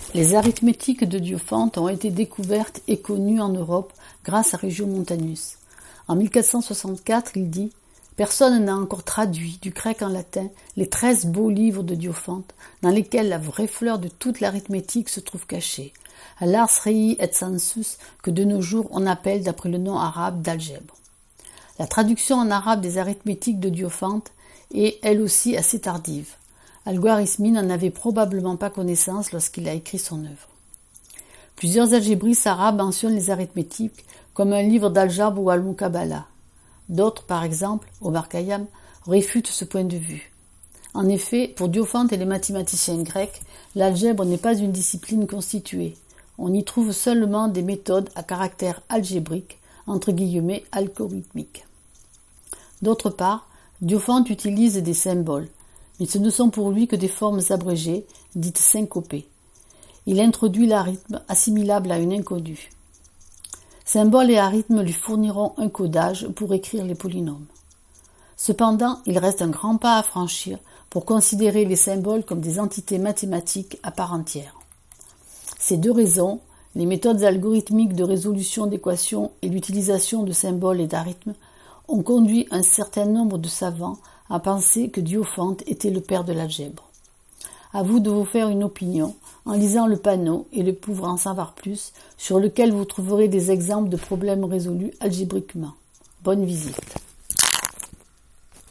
Les arithmétiques de Diophante ont été découvertes et connues en Europe grâce à Regiomontanus. En 1464, il dit « Personne n'a encore traduit du grec en latin les 13 beaux livres de Diophante, dans lesquels la vraie fleur de toute l'arithmétique se trouve cachée, à l'ars rei et sensus que de nos jours on appelle d'après le nom arabe d'algèbre. » La traduction en arabe des arithmétiques de Diophante est elle aussi assez tardive. Al-Khwarizmi n'en avait probablement pas connaissance lorsqu'il a écrit son œuvre. Plusieurs algébristes arabes mentionnent les arithmétiques comme un livre d'algèbre ou al-Muqabala. D'autres, par exemple, Omar Khayyam, réfutent ce point de vue. En effet, pour Diophante et les mathématiciens grecs, l'algèbre n'est pas une discipline constituée. On y trouve seulement des méthodes à caractère algébrique, entre guillemets algorithmiques. D'autre part, Diophante utilise des symboles, mais ce ne sont pour lui que des formes abrégées, dites syncopées. Il introduit l'arithme assimilable à une inconnue. Symboles et arithmes lui fourniront un codage pour écrire les polynômes. Cependant, il reste un grand pas à franchir pour considérer les symboles comme des entités mathématiques à part entière. Ces deux raisons, les méthodes algorithmiques de résolution d'équations et l'utilisation de symboles et d'arithmes, ont conduit un certain nombre de savants à penser que Diophante était le père de l'algèbre. À vous de vous faire une opinion en lisant le panneau et le pour en savoir plus, sur lequel vous trouverez des exemples de problèmes résolus algébriquement. Bonne visite.